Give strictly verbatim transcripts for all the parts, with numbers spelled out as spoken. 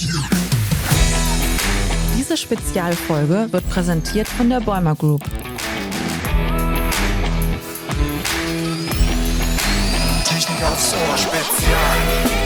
Diese Spezialfolge wird präsentiert von der Bäumer Group. Technik aufs Ohr Spezial.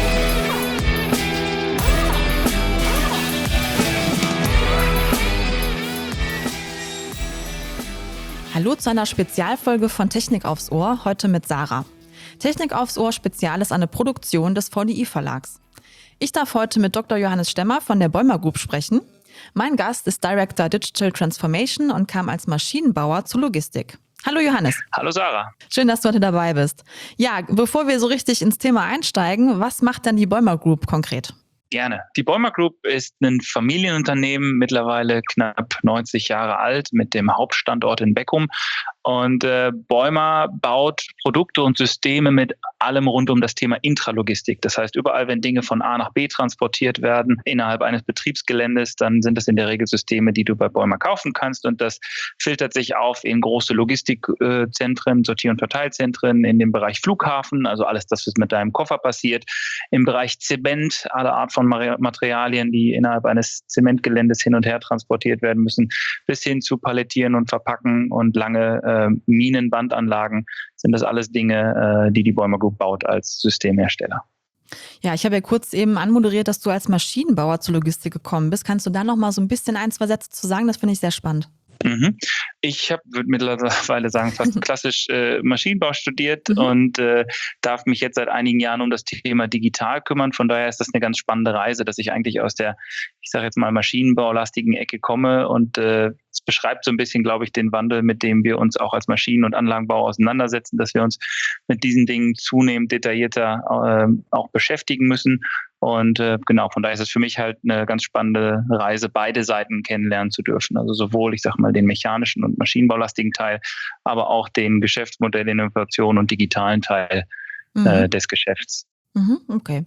Hallo zu einer Spezialfolge von Technik aufs Ohr, heute mit Sarah. Technik aufs Ohr Spezial ist eine Produktion des V D I-Verlags. Ich darf heute mit Doktor Johannes Stemmer von der Bäumer Group sprechen. Mein Gast ist Director Digital Transformation und kam als Maschinenbauer zur Logistik. Hallo Johannes. Hallo Sarah. Schön, dass du heute dabei bist. Ja, bevor wir so richtig ins Thema einsteigen, was macht denn die Bäumer Group konkret? Gerne. Die Bäumer Group ist ein Familienunternehmen, mittlerweile knapp neunzig Jahre alt, mit dem Hauptstandort in Beckum. Und äh, Bäumer baut Produkte und Systeme mit allem rund um das Thema Intralogistik. Das heißt, überall, wenn Dinge von A nach B transportiert werden innerhalb eines Betriebsgeländes, dann sind das in der Regel Systeme, die du bei Bäumer kaufen kannst. Und das filtert sich auf in große Logistikzentren, Sortier- und Verteilzentren, in dem Bereich Flughafen, also alles das, was mit deinem Koffer passiert, im Bereich Zement, alle Art von Materialien, die innerhalb eines Zementgeländes hin und her transportiert werden müssen, bis hin zu Palettieren und Verpacken und lange äh, Minenbandanlagen, sind das alles Dinge, äh, die die Bäumer Group baut als Systemhersteller. Ja, ich habe ja kurz eben anmoderiert, dass du als Maschinenbauer zur Logistik gekommen bist. Kannst du da noch mal so ein bisschen ein, zwei Sätze zu sagen? Das finde ich sehr spannend. Mhm. Ich habe, würde mittlerweile sagen, fast klassisch äh, Maschinenbau studiert Mhm. und äh, darf mich jetzt seit einigen Jahren um das Thema digital kümmern. Von daher ist das eine ganz spannende Reise, dass ich eigentlich aus der, ich sage jetzt mal, maschinenbaulastigen Ecke komme und äh, es beschreibt so ein bisschen, glaube ich, den Wandel, mit dem wir uns auch als Maschinen- und Anlagenbau auseinandersetzen, dass wir uns mit diesen Dingen zunehmend detaillierter äh, auch beschäftigen müssen. Und äh, genau, von daher ist es für mich halt eine ganz spannende Reise, beide Seiten kennenlernen zu dürfen. Also sowohl, ich sag mal, den mechanischen und maschinenbaulastigen Teil, aber auch den Geschäftsmodell, Innovation und digitalen Teil Mhm. äh, des Geschäfts. Mhm, okay.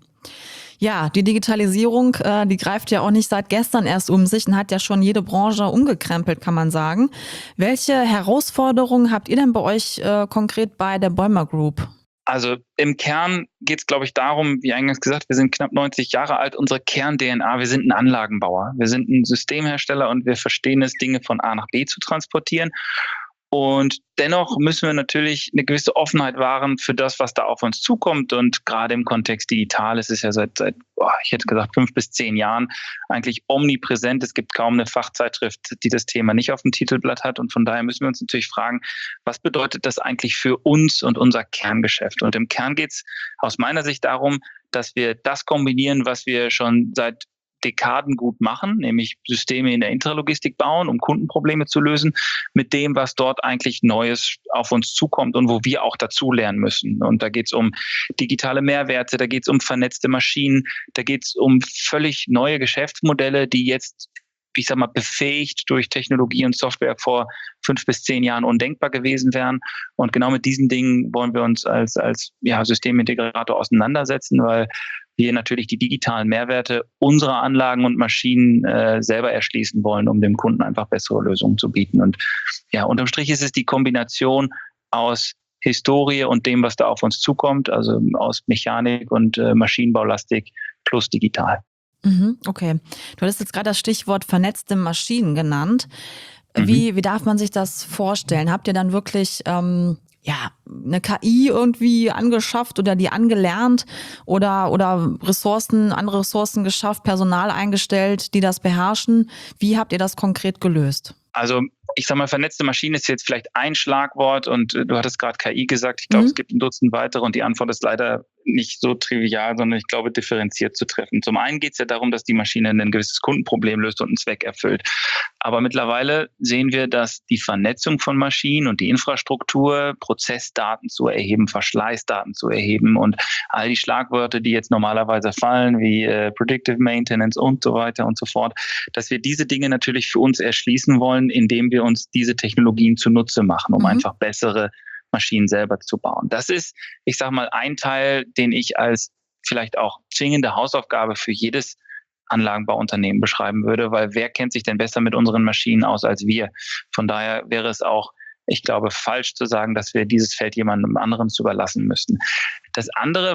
Ja, die Digitalisierung, äh, die greift ja auch nicht seit gestern erst um sich und hat ja schon jede Branche umgekrempelt, kann man sagen. Welche Herausforderungen habt ihr denn bei euch äh, konkret bei der Bäumer Group? Also im Kern geht es, glaube ich, darum, wie eingangs gesagt, wir sind knapp neunzig Jahre alt, unsere Kern-D N A, wir sind ein Anlagenbauer. Wir sind ein Systemhersteller und wir verstehen es, Dinge von A nach B zu transportieren. Und dennoch müssen wir natürlich eine gewisse Offenheit wahren für das, was da auf uns zukommt. Und gerade im Kontext digital ist es ja seit, seit boah, ich hätte gesagt, fünf bis zehn Jahren eigentlich omnipräsent. Es gibt kaum eine Fachzeitschrift, die das Thema nicht auf dem Titelblatt hat. Und von daher müssen wir uns natürlich fragen, was bedeutet das eigentlich für uns und unser Kerngeschäft? Und im Kern geht es aus meiner Sicht darum, dass wir das kombinieren, was wir schon seit Dekaden gut machen, nämlich Systeme in der Intralogistik bauen, um Kundenprobleme zu lösen, mit dem, was dort eigentlich Neues auf uns zukommt und wo wir auch dazu lernen müssen. Und da geht es um digitale Mehrwerte, da geht es um vernetzte Maschinen, da geht es um völlig neue Geschäftsmodelle, die jetzt, ich sag mal, befähigt durch Technologie und Software vor fünf bis zehn Jahren undenkbar gewesen wären. Und genau mit diesen Dingen wollen wir uns als, als ja, Systemintegrator auseinandersetzen, weil wir natürlich die digitalen Mehrwerte unserer Anlagen und Maschinen äh, selber erschließen wollen, um dem Kunden einfach bessere Lösungen zu bieten. Und ja, unterm Strich ist es die Kombination aus Historie und dem, was da auf uns zukommt, also aus Mechanik und äh, Maschinenbaulastik plus digital. Mhm, okay. Du hattest jetzt gerade das Stichwort vernetzte Maschinen genannt. Wie, Mhm. wie darf man sich das vorstellen? Habt ihr dann wirklich ähm, ja, eine K I irgendwie angeschafft oder die angelernt oder, oder Ressourcen, andere Ressourcen geschafft, Personal eingestellt, die das beherrschen? Wie habt ihr das konkret gelöst? Also ich sag mal, vernetzte Maschine ist jetzt vielleicht ein Schlagwort und äh, du hattest gerade K I gesagt. Ich glaube, Mhm. es gibt ein Dutzend weitere und die Antwort ist leider nicht so trivial, sondern ich glaube, differenziert zu treffen. Zum einen geht es ja darum, dass die Maschine ein gewisses Kundenproblem löst und einen Zweck erfüllt. Aber mittlerweile sehen wir, dass die Vernetzung von Maschinen und die Infrastruktur, Prozessdaten zu erheben, Verschleißdaten zu erheben und all die Schlagwörter, die jetzt normalerweise fallen, wie äh, Predictive Maintenance und so weiter und so fort, dass wir diese Dinge natürlich für uns erschließen wollen, indem wir uns diese Technologien zunutze machen, um Mhm. einfach bessere Maschinen selber zu bauen. Das ist, ich sage mal, ein Teil, den ich als vielleicht auch zwingende Hausaufgabe für jedes Anlagenbauunternehmen beschreiben würde, weil wer kennt sich denn besser mit unseren Maschinen aus als wir? Von daher wäre es auch, ich glaube, falsch zu sagen, dass wir dieses Feld jemandem anderen zu überlassen müssten. Das andere, was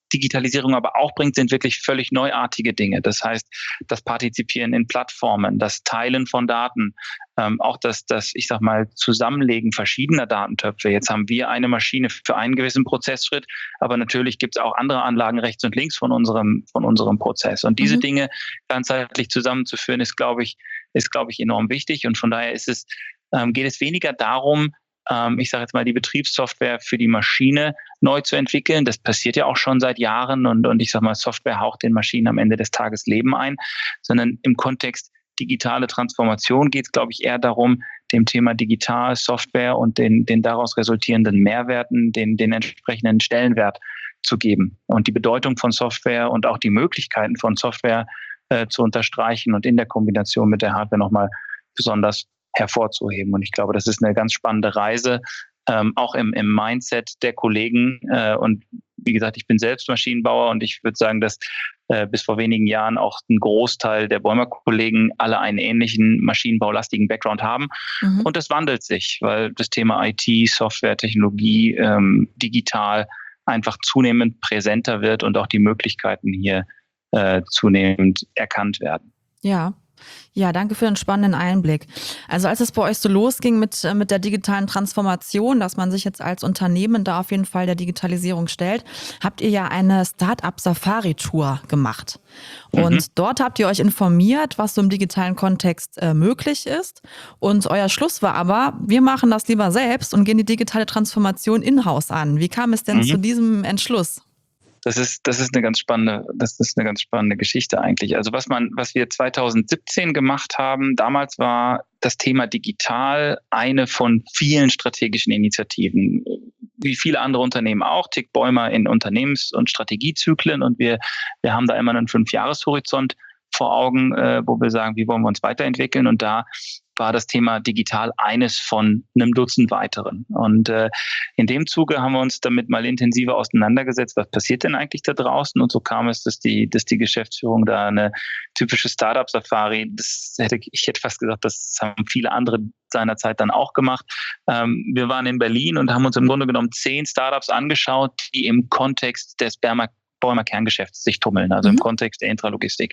Digitalisierung aber auch bringt, sind wirklich völlig neuartige Dinge. Das heißt, das Partizipieren in Plattformen, das Teilen von Daten, ähm, auch das, das, ich sag mal, Zusammenlegen verschiedener Datentöpfe. Jetzt haben wir eine Maschine für einen gewissen Prozessschritt, aber natürlich gibt es auch andere Anlagen rechts und links von unserem, von unserem Prozess. Und diese mhm. Dinge ganzheitlich zusammenzuführen, ist, glaube ich, ist, glaube ich, enorm wichtig. Und von daher ist es, ähm, geht es weniger darum, ich sage jetzt mal, die Betriebssoftware für die Maschine neu zu entwickeln. Das passiert ja auch schon seit Jahren und, und ich sage mal, Software haucht den Maschinen am Ende des Tages Leben ein, sondern im Kontext digitale Transformation geht es, glaube ich, eher darum, dem Thema Digital, Software und den, den daraus resultierenden Mehrwerten, den, den entsprechenden Stellenwert zu geben und die Bedeutung von Software und auch die Möglichkeiten von Software äh, zu unterstreichen und in der Kombination mit der Hardware nochmal besonders hervorzuheben. Und ich glaube, das ist eine ganz spannende Reise, ähm, auch im, im Mindset der Kollegen. Äh, und wie gesagt, ich bin selbst Maschinenbauer und ich würde sagen, dass äh, bis vor wenigen Jahren auch ein Großteil der Bäumer-Kollegen alle einen ähnlichen maschinenbaulastigen Background haben. Mhm. Und das wandelt sich, weil das Thema I T, Software, Technologie, ähm, digital einfach zunehmend präsenter wird und auch die Möglichkeiten hier äh, zunehmend erkannt werden. Ja. Ja, danke für den spannenden Einblick. Also als es bei euch so losging mit, mit der digitalen Transformation, dass man sich jetzt als Unternehmen da auf jeden Fall der Digitalisierung stellt, habt ihr ja eine Start-up-Safari-Tour gemacht. Und mhm. dort habt ihr euch informiert, was so im digitalen Kontext äh, möglich ist. Und euer Schluss war aber, wir machen das lieber selbst und gehen die digitale Transformation in-house an. Wie kam es denn mhm. zu diesem Entschluss? Das ist, das ist eine ganz spannende, das ist eine ganz spannende Geschichte eigentlich. Also was man, was wir zwanzig siebzehn gemacht haben, damals war das Thema digital eine von vielen strategischen Initiativen. Wie viele andere Unternehmen auch, tickt Bäumer in Unternehmens- und Strategiezyklen und wir, wir haben da immer einen Fünfjahreshorizont vor Augen, äh, wo wir sagen, wie wollen wir uns weiterentwickeln, und da war das Thema digital eines von einem Dutzend weiteren. Und äh, in dem Zuge haben wir uns damit mal intensiver auseinandergesetzt, was passiert denn eigentlich da draußen? Und so kam es, dass die, dass die Geschäftsführung da eine typische Startup-Safari, das hätte ich hätte fast gesagt, das haben viele andere seinerzeit dann auch gemacht. Ähm, wir waren in Berlin und haben uns im Grunde genommen zehn Startups angeschaut, die im Kontext des Bäumer, Bäumer Kerngeschäfts sich tummeln, also mhm. im Kontext der Intralogistik.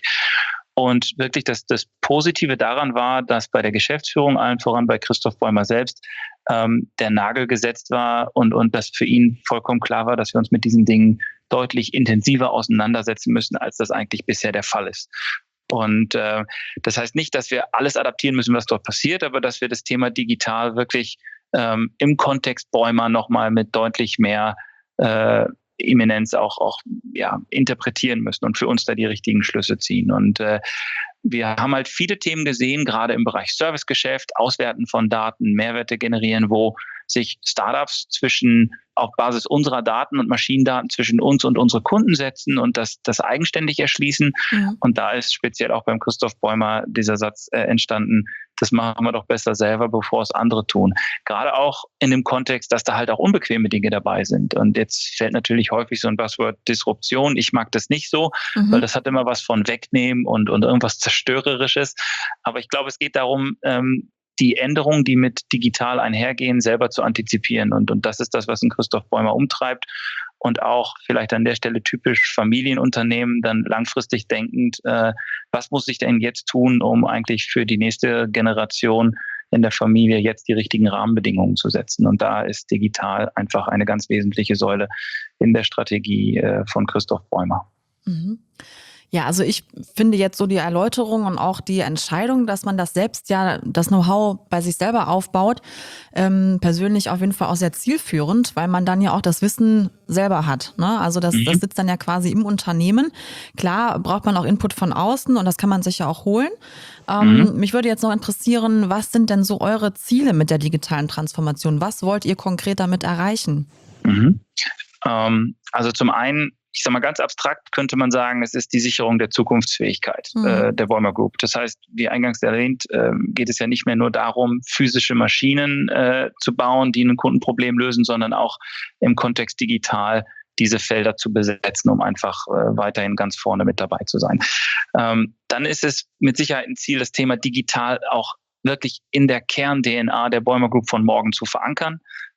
Und wirklich das, das Positive daran war, dass bei der Geschäftsführung, allen voran bei Christoph Bäumer selbst, ähm, der Nagel gesetzt war und, und dass für ihn vollkommen klar war, dass wir uns mit diesen Dingen deutlich intensiver auseinandersetzen müssen, als das eigentlich bisher der Fall ist. Und äh, das heißt nicht, dass wir alles adaptieren müssen, was dort passiert, aber dass wir das Thema digital wirklich ähm, im Kontext Bäumer nochmal mit deutlich mehr äh, Eminenz auch, auch ja, interpretieren müssen und für uns da die richtigen Schlüsse ziehen. Und äh, wir haben halt viele Themen gesehen, gerade im Bereich Servicegeschäft, Auswerten von Daten, Mehrwerte generieren, wo sich Startups zwischen auf Basis unserer Daten und Maschinendaten zwischen uns und unsere Kunden setzen und das, das eigenständig erschließen. Ja. Und da ist speziell auch beim Christoph Bäumer dieser Satz äh, entstanden, das machen wir doch besser selber, bevor es andere tun. Gerade auch in dem Kontext, dass da halt auch unbequeme Dinge dabei sind. Und jetzt fällt natürlich häufig so ein Buzzword Disruption. Ich mag das nicht so, mhm. weil das hat immer was von wegnehmen und, und irgendwas Zerstörerisches. Aber ich glaube, es geht darum, ähm, die Änderungen, die mit digital einhergehen, selber zu antizipieren. Und, und das ist das, was ein Christoph Bäumer umtreibt. Und auch vielleicht an der Stelle typisch Familienunternehmen, dann langfristig denkend, äh, was muss ich denn jetzt tun, um eigentlich für die nächste Generation in der Familie jetzt die richtigen Rahmenbedingungen zu setzen. Und da ist digital einfach eine ganz wesentliche Säule in der Strategie äh, von Christoph Bäumer. Mhm. Ja, also ich finde jetzt so die Erläuterung und auch die Entscheidung, dass man das selbst ja, das Know-how bei sich selber aufbaut, ähm, persönlich auf jeden Fall auch sehr zielführend, weil man dann ja auch das Wissen selber hat. Ne? Also das, mhm. das sitzt dann ja quasi im Unternehmen. Klar braucht man auch Input von außen und das kann man sich ja auch holen. Ähm, mhm. Mich würde jetzt noch interessieren, was sind denn so eure Ziele mit der digitalen Transformation? Was wollt ihr konkret damit erreichen? Mhm. Ähm, also zum einen, ich sage mal ganz abstrakt, könnte man sagen, es ist die Sicherung der Zukunftsfähigkeit mhm. äh, der Bäumer Group. Das heißt, wie eingangs erwähnt, äh, geht es ja nicht mehr nur darum, physische Maschinen äh, zu bauen, die ein Kundenproblem lösen, sondern auch im Kontext digital diese Felder zu besetzen, um einfach äh, weiterhin ganz vorne mit dabei zu sein. Ähm, dann ist es mit Sicherheit ein Ziel, das Thema digital auch wirklich in der Kern-D N A der Bäumer Group von morgen zu verankern.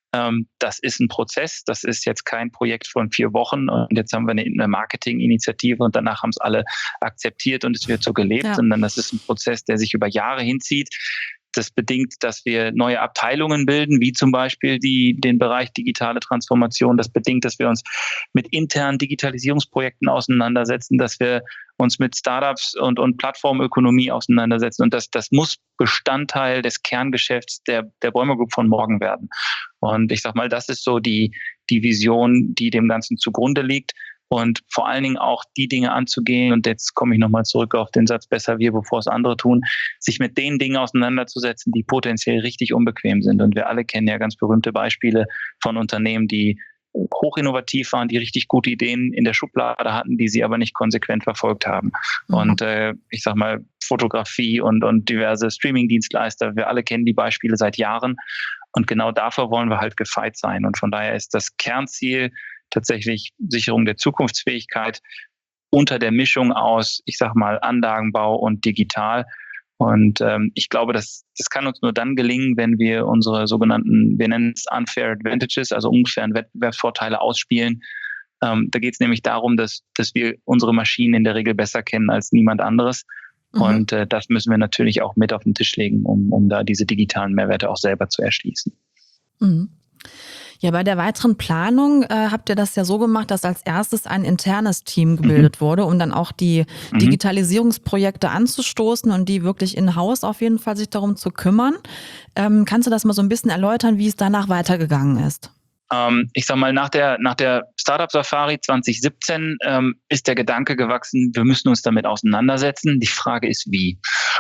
Ähm, das ist ein Prozess, das ist jetzt kein Projekt von vier Wochen und jetzt haben wir eine, eine Marketinginitiative und danach haben es alle akzeptiert und es wird so gelebt, Ja. sondern das ist ein Prozess, der sich über Jahre hinzieht. Das bedingt, dass wir neue Abteilungen bilden, wie zum Beispiel die, den Bereich digitale Transformation. Das bedingt, dass wir uns mit internen Digitalisierungsprojekten auseinandersetzen, dass wir uns mit Startups und, und Plattformökonomie auseinandersetzen. Und das, das muss Bestandteil des Kerngeschäfts der, der Bäumer Group von morgen werden. Und ich sag mal, das ist so die, die Vision, die dem Ganzen zugrunde liegt. Und vor allen Dingen auch die Dinge anzugehen, und jetzt komme ich nochmal zurück auf den Satz, besser wir, bevor es andere tun, sich mit den Dingen auseinanderzusetzen, die potenziell richtig unbequem sind. Und wir alle kennen ja ganz berühmte Beispiele von Unternehmen, die hochinnovativ waren, die richtig gute Ideen in der Schublade hatten, die sie aber nicht konsequent verfolgt haben. Mhm. Und äh, ich sag mal, Fotografie und, und diverse Streaming-Dienstleister, wir alle kennen die Beispiele seit Jahren. Und genau dafür wollen wir halt gefeit sein. Und von daher ist das Kernziel tatsächlich Sicherung der Zukunftsfähigkeit unter der Mischung aus, ich sag mal, Anlagenbau und digital. Und ähm, ich glaube, das, das kann uns nur dann gelingen, wenn wir unsere sogenannten, wir nennen es Unfair Advantages, also unfairen Wettbewerbsvorteile ausspielen. Ähm, da geht es nämlich darum, dass, dass wir unsere Maschinen in der Regel besser kennen als niemand anderes. Mhm. Und äh, das müssen wir natürlich auch mit auf den Tisch legen, um, um da diese digitalen Mehrwerte auch selber zu erschließen. Mhm. Ja, bei der weiteren Planung äh, habt ihr das ja so gemacht, dass als erstes ein internes Team gebildet mhm. wurde, um dann auch die mhm. Digitalisierungsprojekte anzustoßen und die wirklich in-house auf jeden Fall sich darum zu kümmern. Ähm, kannst du das mal so ein bisschen erläutern, wie es danach weitergegangen ist? Ähm, ich sag mal, nach der, nach der Startup Safari zwanzig siebzehn ähm, ist der Gedanke gewachsen, wir müssen uns damit auseinandersetzen. Die Frage ist, wie.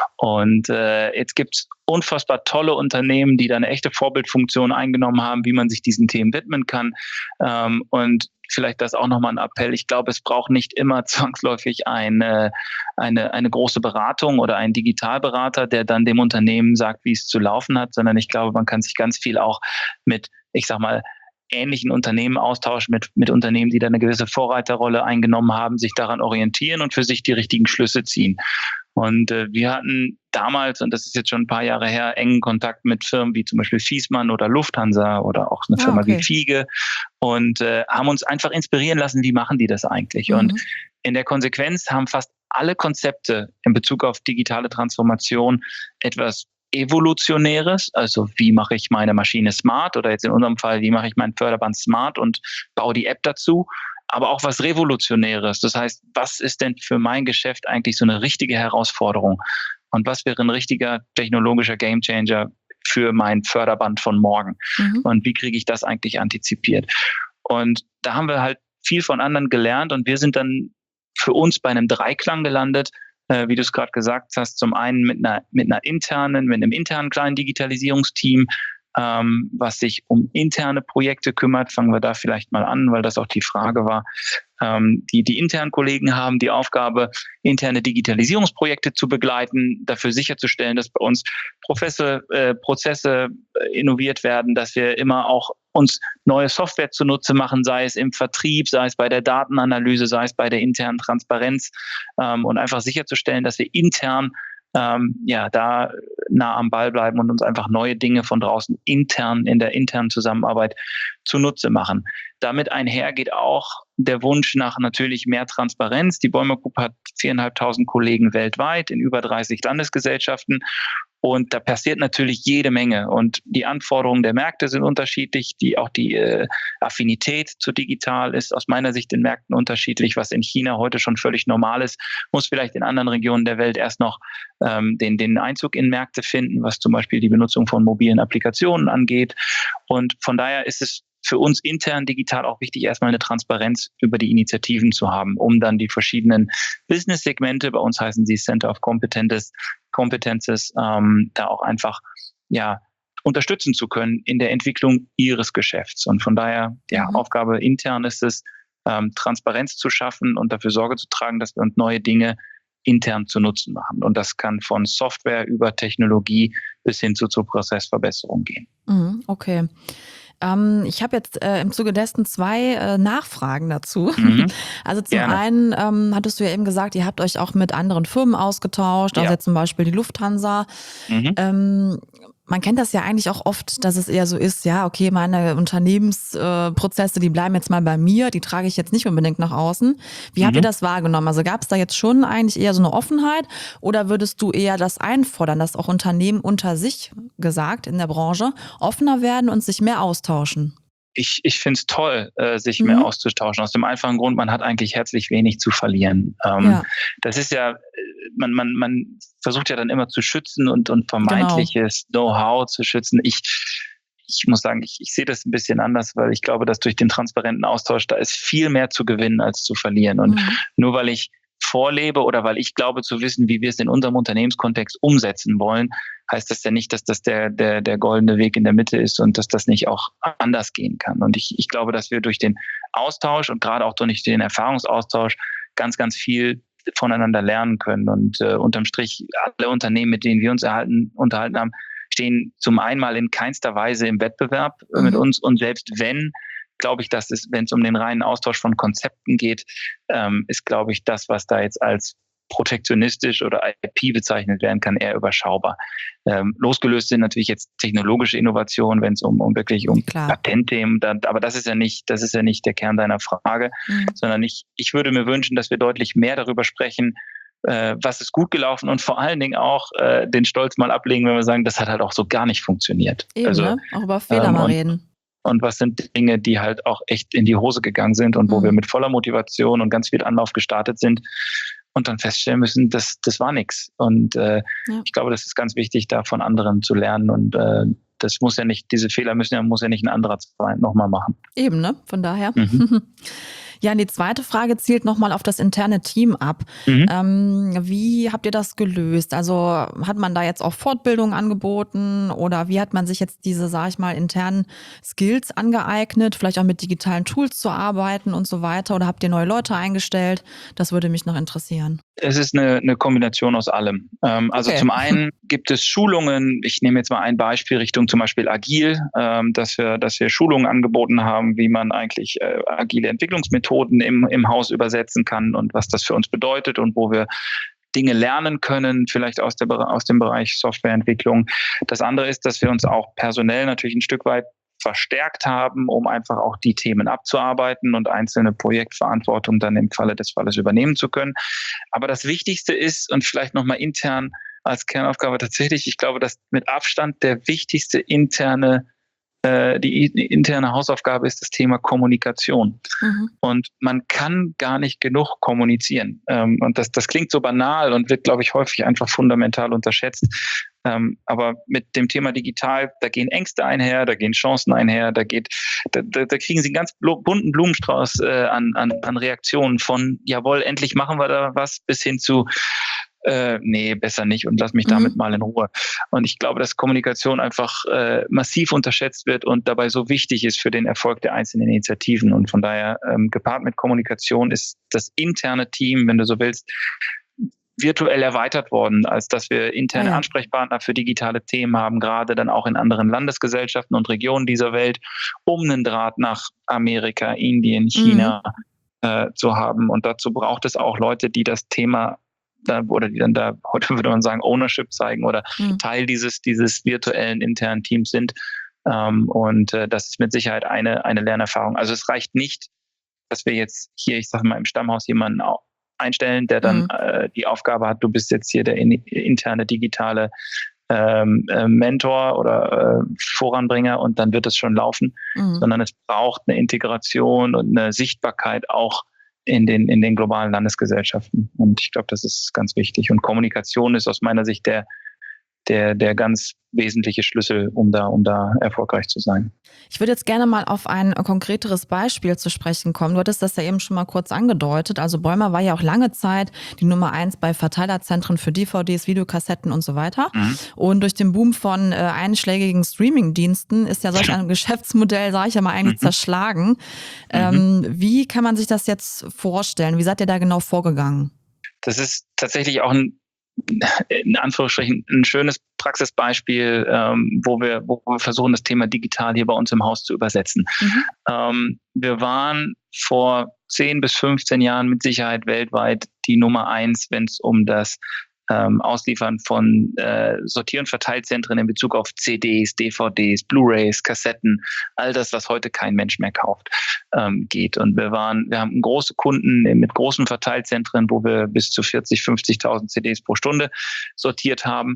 Und äh, jetzt gibt's unfassbar tolle Unternehmen, die da eine echte Vorbildfunktion eingenommen haben, wie man sich diesen Themen widmen kann. Ähm, und vielleicht das auch nochmal ein Appell. Ich glaube, es braucht nicht immer zwangsläufig eine, eine, eine große Beratung oder einen Digitalberater, der dann dem Unternehmen sagt, wie es zu laufen hat, sondern ich glaube, man kann sich ganz viel auch mit, ich sag mal, ähnlichen Unternehmen austauschen, mit, mit Unternehmen, die da eine gewisse Vorreiterrolle eingenommen haben, sich daran orientieren und für sich die richtigen Schlüsse ziehen. Und äh, wir hatten damals, und das ist jetzt schon ein paar Jahre her, engen Kontakt mit Firmen wie zum Beispiel Viessmann oder Lufthansa oder auch eine ah, Firma okay. wie Fiege und äh, haben uns einfach inspirieren lassen, wie machen die das eigentlich? Mhm. Und in der Konsequenz haben fast alle Konzepte in Bezug auf digitale Transformation etwas Evolutionäres, also wie mache ich meine Maschine smart oder jetzt in unserem Fall, wie mache ich mein Förderband smart und baue die App dazu, aber auch was Revolutionäres. Das heißt, was ist denn für mein Geschäft eigentlich so eine richtige Herausforderung und was wäre ein richtiger technologischer Gamechanger für mein Förderband von morgen mhm. und wie kriege ich das eigentlich antizipiert? Und da haben wir halt viel von anderen gelernt und wir sind dann für uns bei einem Dreiklang gelandet, wie du es gerade gesagt hast, zum einen mit einer, mit einer internen, mit einem internen kleinen Digitalisierungsteam, ähm, was sich um interne Projekte kümmert. Fangen wir da vielleicht mal an, weil das auch die Frage war. Ähm, die, die internen Kollegen haben die Aufgabe, interne Digitalisierungsprojekte zu begleiten, dafür sicherzustellen, dass bei uns Prozesse, äh, Prozesse innoviert werden, dass wir immer auch uns neue Software zunutze machen, sei es im Vertrieb, sei es bei der Datenanalyse, sei es bei der internen Transparenz ähm, und einfach sicherzustellen, dass wir intern ähm, ja da nah am Ball bleiben und uns einfach neue Dinge von draußen intern in der internen Zusammenarbeit zunutze machen. Damit einher geht auch der Wunsch nach natürlich mehr Transparenz. Die Bäumer Group hat viertausendfünfhundert Kollegen weltweit in über dreißig Landesgesellschaften. Und da passiert natürlich jede Menge. Und die Anforderungen der Märkte sind unterschiedlich. Die, auch die äh, Affinität zu digital ist aus meiner Sicht in Märkten unterschiedlich. Was in China heute schon völlig normal ist, muss vielleicht in anderen Regionen der Welt erst noch ähm, den, den Einzug in Märkte finden, was zum Beispiel die Benutzung von mobilen Applikationen angeht. Und von daher ist es für uns intern digital auch wichtig, erstmal eine Transparenz über die Initiativen zu haben, um dann die verschiedenen Business-Segmente, bei uns heißen sie Center of Competences, Competences, ähm, da auch einfach ja unterstützen zu können in der Entwicklung ihres Geschäfts. Und von daher, ja, mhm. Aufgabe intern ist es, ähm, Transparenz zu schaffen und dafür Sorge zu tragen, dass wir uns neue Dinge intern zu Nutzen machen. Und das kann von Software über Technologie bis hin zu zur Prozessverbesserung gehen. Mhm, okay. Ähm, ich habe jetzt äh, im Zuge dessen zwei äh, Nachfragen dazu. Mhm. Also zum Gerne. einen ähm, hattest du ja eben gesagt, ihr habt euch auch mit anderen Firmen ausgetauscht, also ja. jetzt zum Beispiel die Lufthansa. Mhm. Ähm, Man kennt das ja eigentlich auch oft, dass es eher so ist, ja, okay, meine Unternehmensprozesse, äh, die bleiben jetzt mal bei mir, die trage ich jetzt nicht unbedingt nach außen. Wie habt ihr Mhm. das wahrgenommen? Also gab es da jetzt schon eigentlich eher so eine Offenheit oder würdest du eher das einfordern, dass auch Unternehmen unter sich, gesagt, in der Branche, offener werden und sich mehr austauschen? Ich, ich finde es toll, äh, sich mehr Mhm. auszutauschen. Aus dem einfachen Grund, man hat eigentlich herzlich wenig zu verlieren. Ähm, Ja, das ist ja, äh, man, man, man versucht ja dann immer zu schützen und, und genau. vermeintliches Know-how zu schützen. Ich, ich muss sagen, ich, ich sehe das ein bisschen anders, weil ich glaube, dass durch den transparenten Austausch, da ist viel mehr zu gewinnen als zu verlieren. Und Mhm. nur weil ich vorlebe oder weil ich glaube zu wissen, wie wir es in unserem Unternehmenskontext umsetzen wollen, heißt das ja nicht, dass das der, der, der goldene Weg in der Mitte ist und dass das nicht auch anders gehen kann. Und ich, ich glaube, dass wir durch den Austausch und gerade auch durch den Erfahrungsaustausch ganz, ganz viel voneinander lernen können. Und äh, unterm Strich, alle Unternehmen, mit denen wir uns erhalten, unterhalten haben, stehen zum einen mal in keinster Weise im Wettbewerb äh, mit Mhm. uns. Und selbst wenn, glaube ich, dass es, wenn es um den reinen Austausch von Konzepten geht, ähm, ist, glaube ich, das, was da jetzt als protektionistisch oder I P bezeichnet werden kann, eher überschaubar. Ähm, losgelöst sind natürlich jetzt technologische Innovationen, wenn es um, um wirklich um Klar. Patentthemen, da, aber das ist ja nicht, das ist ja nicht der Kern deiner Frage, Mhm. sondern ich, ich würde mir wünschen, dass wir deutlich mehr darüber sprechen, äh, was ist gut gelaufen und vor allen Dingen auch äh, den Stolz mal ablegen, wenn wir sagen, das hat halt auch so gar nicht funktioniert. Eben, Also ne? Auch über Fehler ähm, mal und reden. und was sind Dinge, die halt auch echt in die Hose gegangen sind und wo Mhm. wir mit voller Motivation und ganz viel Anlauf gestartet sind und dann feststellen müssen, das, das war nichts. Und äh, Ja. ich glaube, das ist ganz wichtig, da von anderen zu lernen. Und äh, das muss ja nicht, diese Fehler müssen ja, muss ja nicht ein anderer nochmal machen. Eben, ne? Von daher. Mhm. Ja, und die zweite Frage zielt nochmal auf das interne Team ab. Mhm. Ähm, wie habt ihr das gelöst? Also hat man da jetzt auch Fortbildungen angeboten oder wie hat man sich jetzt diese, sag ich mal, internen Skills angeeignet, vielleicht auch mit digitalen Tools zu arbeiten und so weiter? Oder habt ihr neue Leute eingestellt? Das würde mich noch interessieren. Es ist eine, eine Kombination aus allem. Ähm, also Okay. zum einen gibt es Schulungen. Ich nehme jetzt mal ein Beispiel Richtung zum Beispiel Agil, ähm, dass wir, dass wir Schulungen angeboten haben, wie man eigentlich äh, agile Entwicklungsmethoden im, im Haus übersetzen kann und was das für uns bedeutet und wo wir Dinge lernen können, vielleicht aus, der, aus dem Bereich Softwareentwicklung. Das andere ist, dass wir uns auch personell natürlich ein Stück weit verstärkt haben, um einfach auch die Themen abzuarbeiten und einzelne Projektverantwortung dann im Falle des Falles übernehmen zu können. Aber das Wichtigste ist, und vielleicht nochmal intern als Kernaufgabe tatsächlich, ich glaube, dass mit Abstand der wichtigste interne Die interne Hausaufgabe ist das Thema Kommunikation. Mhm. Und man kann gar nicht genug kommunizieren. Und das, das klingt so banal und wird, glaube ich, häufig einfach fundamental unterschätzt. Aber mit dem Thema digital, da gehen Ängste einher, da gehen Chancen einher, da geht, da, da kriegen Sie einen ganz bunten Blumenstrauß an, an, an Reaktionen von, jawohl, endlich machen wir da was, bis hin zu, Äh, nee, besser nicht und lass mich mhm. damit mal in Ruhe. Und ich glaube, dass Kommunikation einfach äh, massiv unterschätzt wird und dabei so wichtig ist für den Erfolg der einzelnen Initiativen. Und von daher, ähm, gepaart mit Kommunikation ist das interne Team, wenn du so willst, virtuell erweitert worden, als dass wir interne ah, ja. Ansprechpartner für digitale Themen haben, gerade dann auch in anderen Landesgesellschaften und Regionen dieser Welt, um einen Draht nach Amerika, Indien, China mhm. äh, zu haben. Und dazu braucht es auch Leute, die das Thema Da, oder die dann da, heute würde man sagen, Ownership zeigen oder mhm. Teil dieses, dieses virtuellen internen Teams sind. Ähm, und äh, das ist mit Sicherheit eine, eine Lernerfahrung. Also es reicht nicht, dass wir jetzt hier, ich sage mal, im Stammhaus jemanden einstellen, der dann mhm. äh, die Aufgabe hat, du bist jetzt hier der in, interne digitale ähm, äh, Mentor oder äh, Voranbringer und dann wird es schon laufen, mhm. sondern es braucht eine Integration und eine Sichtbarkeit auch in den, in den globalen Landesgesellschaften. Und ich glaube, das ist ganz wichtig. Und Kommunikation ist aus meiner Sicht der, der, der ganz wesentliche Schlüssel, um da, um da erfolgreich zu sein. Ich würde jetzt gerne mal auf ein konkreteres Beispiel zu sprechen kommen. Du hattest das ja eben schon mal kurz angedeutet. Also Bäumer war ja auch lange Zeit die Nummer eins bei Verteilerzentren für D V Ds, Videokassetten und so weiter. Mhm. Und durch den Boom von äh, einschlägigen Streamingdiensten ist ja solch ein Geschäftsmodell, sage ich ja mal, eigentlich mhm. zerschlagen. Mhm. Ähm, wie kann man sich das jetzt vorstellen? Wie seid ihr da genau vorgegangen? Das ist tatsächlich auch ein in Anführungsstrichen ein schönes Praxisbeispiel, ähm, wo wir, wo wir versuchen, das Thema digital hier bei uns im Haus zu übersetzen. Mhm. Ähm, wir waren vor zehn bis fünfzehn Jahren mit Sicherheit weltweit die Nummer eins, wenn es um das ähm, Ausliefern von äh, Sortier- und Verteilzentren in Bezug auf C Ds, D V Ds, Blu-rays, Kassetten, all das, was heute kein Mensch mehr kauft, ähm, geht. Und wir waren, wir haben große Kunden mit großen Verteilzentren, wo wir bis zu vierzig, fünfzigtausend C Ds pro Stunde sortiert haben.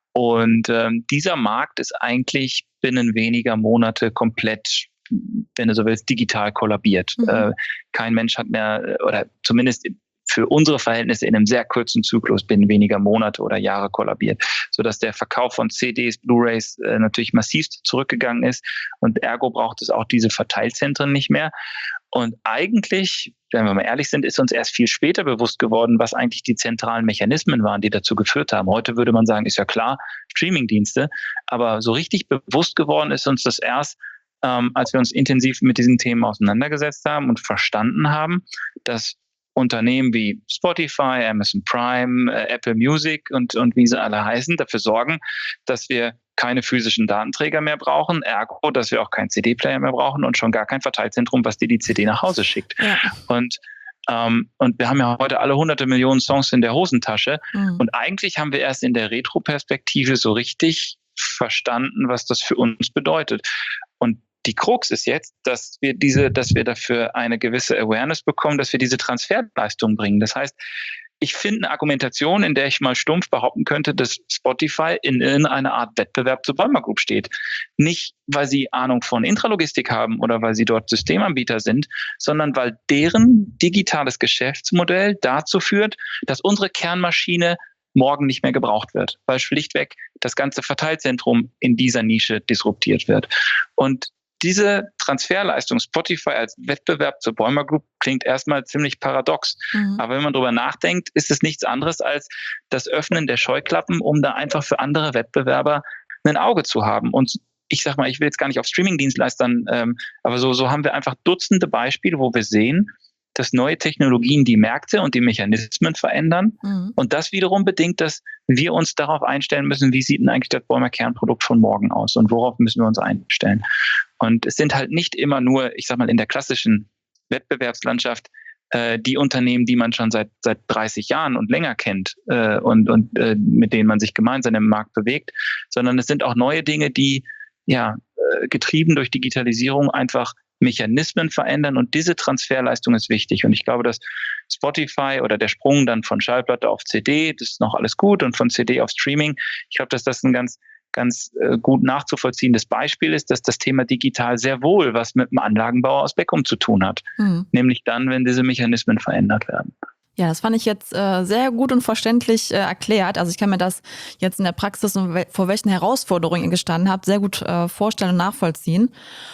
Und ähm, dieser Markt ist eigentlich binnen weniger Monate komplett, wenn du so willst, digital kollabiert. Mhm. Äh, kein Mensch hat mehr, oder zumindest für unsere Verhältnisse in einem sehr kurzen Zyklus binnen weniger Monate oder Jahre kollabiert, sodass der Verkauf von C Ds, Blu-rays äh, natürlich massiv zurückgegangen ist und ergo braucht es auch diese Verteilzentren nicht mehr. Und eigentlich, wenn wir mal ehrlich sind, ist uns erst viel später bewusst geworden, was eigentlich die zentralen Mechanismen waren, die dazu geführt haben. Heute würde man sagen, ist ja klar, Streamingdienste, aber so richtig bewusst geworden ist uns das erst, ähm, als wir uns intensiv mit diesen Themen auseinandergesetzt haben und verstanden haben, dass Unternehmen wie Spotify, Amazon Prime, äh, Apple Music und, und wie sie alle heißen, dafür sorgen, dass wir keine physischen Datenträger mehr brauchen, ergo, dass wir auch keinen C D-Player mehr brauchen und schon gar kein Verteilzentrum, was dir die C D nach Hause schickt. Ja. Und ähm, und wir haben ja heute alle hunderte Millionen Songs in der Hosentasche mhm. und eigentlich haben wir erst in der Retro-Perspektive so richtig verstanden, was das für uns bedeutet. Und die Krux ist jetzt, dass wir diese, dass wir dafür eine gewisse Awareness bekommen, dass wir diese Transferleistung bringen. Das heißt, ich finde eine Argumentation, in der ich mal stumpf behaupten könnte, dass Spotify in irgendeiner Art Wettbewerb zur Bäumer Group steht. Nicht, weil sie Ahnung von Intralogistik haben oder weil sie dort Systemanbieter sind, sondern weil deren digitales Geschäftsmodell dazu führt, dass unsere Kernmaschine morgen nicht mehr gebraucht wird, weil schlichtweg das ganze Verteilzentrum in dieser Nische disruptiert wird. Und diese Transferleistung Spotify als Wettbewerb zur Bäumer Group klingt erstmal ziemlich paradox. Mhm. Aber wenn man drüber nachdenkt, ist es nichts anderes als das Öffnen der Scheuklappen, um da einfach für andere Wettbewerber ein Auge zu haben. Und ich sag mal, ich will jetzt gar nicht auf Streaming-Dienstleistern, ähm, aber so, so haben wir einfach Dutzende Beispiele, wo wir sehen, dass neue Technologien die Märkte und die Mechanismen verändern. Mhm. Und das wiederum bedingt, dass wir uns darauf einstellen müssen, wie sieht denn eigentlich das Bäumer Kernprodukt von morgen aus und worauf müssen wir uns einstellen. Und es sind halt nicht immer nur, ich sag mal, in der klassischen Wettbewerbslandschaft äh, die Unternehmen, die man schon seit seit dreißig Jahren und länger kennt äh, und, und äh, mit denen man sich gemeinsam im Markt bewegt, sondern es sind auch neue Dinge, die ja äh, getrieben durch Digitalisierung einfach Mechanismen verändern und diese Transferleistung ist wichtig. Und ich glaube, dass Spotify oder der Sprung dann von Schallplatte auf C D, das ist noch alles gut, und von C D auf Streaming, ich glaube, dass das ein ganz, ganz äh, gut nachzuvollziehendes Beispiel ist, dass das Thema digital sehr wohl was mit dem Anlagenbauer aus Beckum zu tun hat. Mhm. Nämlich dann, wenn diese Mechanismen verändert werden. Ja, das fand ich jetzt äh, sehr gut und verständlich äh, erklärt. Also ich kann mir das jetzt in der Praxis und we- vor welchen Herausforderungen ihr gestanden habt, sehr gut äh, vorstellen und nachvollziehen.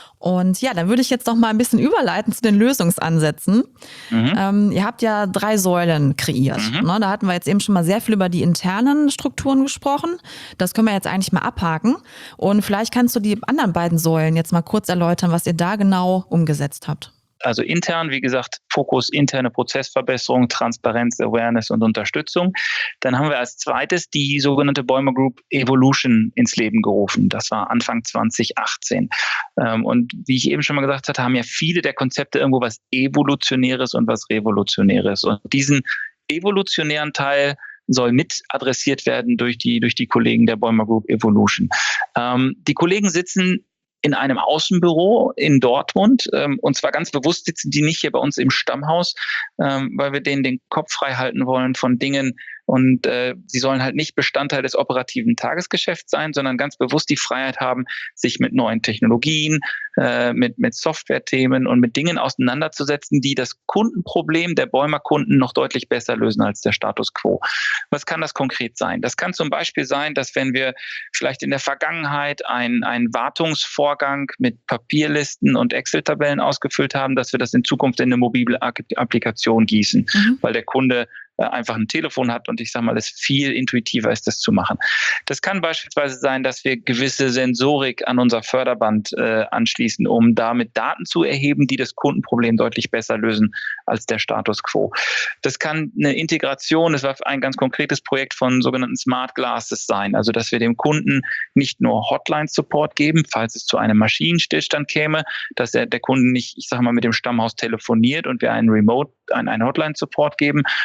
Und ja, dann würde ich jetzt noch mal ein bisschen überleiten zu den Lösungsansätzen. Mhm. Ähm, ihr habt ja drei Säulen kreiert. Mhm. Ne? Da hatten wir jetzt eben schon mal sehr viel über die internen Strukturen gesprochen. Das können wir jetzt eigentlich mal abhaken. Und vielleicht kannst du die anderen beiden Säulen jetzt mal kurz erläutern, was ihr da genau umgesetzt habt. Also intern, wie gesagt, Fokus interne Prozessverbesserung, Transparenz, Awareness und Unterstützung. Dann haben wir als zweites die sogenannte Bäumer Group Evolution ins Leben gerufen. Das war Anfang zwanzig achtzehn. Und wie ich eben schon mal gesagt hatte, haben ja viele der Konzepte irgendwo was Evolutionäres und was Revolutionäres. Und diesen evolutionären Teil soll mit adressiert werden durch die, durch die Kollegen der Bäumer Group Evolution. Ähm, die Kollegen sitzen in einem Außenbüro in Dortmund. Ähm, und zwar ganz bewusst sitzen die nicht hier bei uns im Stammhaus, ähm, weil wir denen den Kopf frei halten wollen von Dingen. Und äh, sie sollen halt nicht Bestandteil des operativen Tagesgeschäfts sein, sondern ganz bewusst die Freiheit haben, sich mit neuen Technologien, äh, mit, mit Softwarethemen und mit Dingen auseinanderzusetzen, die das Kundenproblem der Bäumer-Kunden noch deutlich besser lösen als der Status quo. Was kann das konkret sein? Das kann zum Beispiel sein, dass wenn wir vielleicht in der Vergangenheit ein, ein Wartungsvorgang mit Papierlisten und Excel-Tabellen ausgefüllt haben, dass wir das in Zukunft in eine mobile Applikation gießen, mhm. weil der Kunde einfach ein Telefon hat und ich sage mal, es viel intuitiver ist, das zu machen. Das kann beispielsweise sein, dass wir gewisse Sensorik an unser Förderband äh, anschließen, um damit Daten zu erheben, die das Kundenproblem deutlich besser lösen als der Status quo. Das kann eine Integration, das war ein ganz konkretes Projekt von sogenannten Smart Glasses sein, also dass wir dem Kunden nicht nur Hotline-Support geben, falls es zu einem Maschinenstillstand käme, dass der, der Kunde nicht, ich sage mal, mit dem Stammhaus telefoniert und wir einen Remote, einen, einen Hotline-Support geben, sondern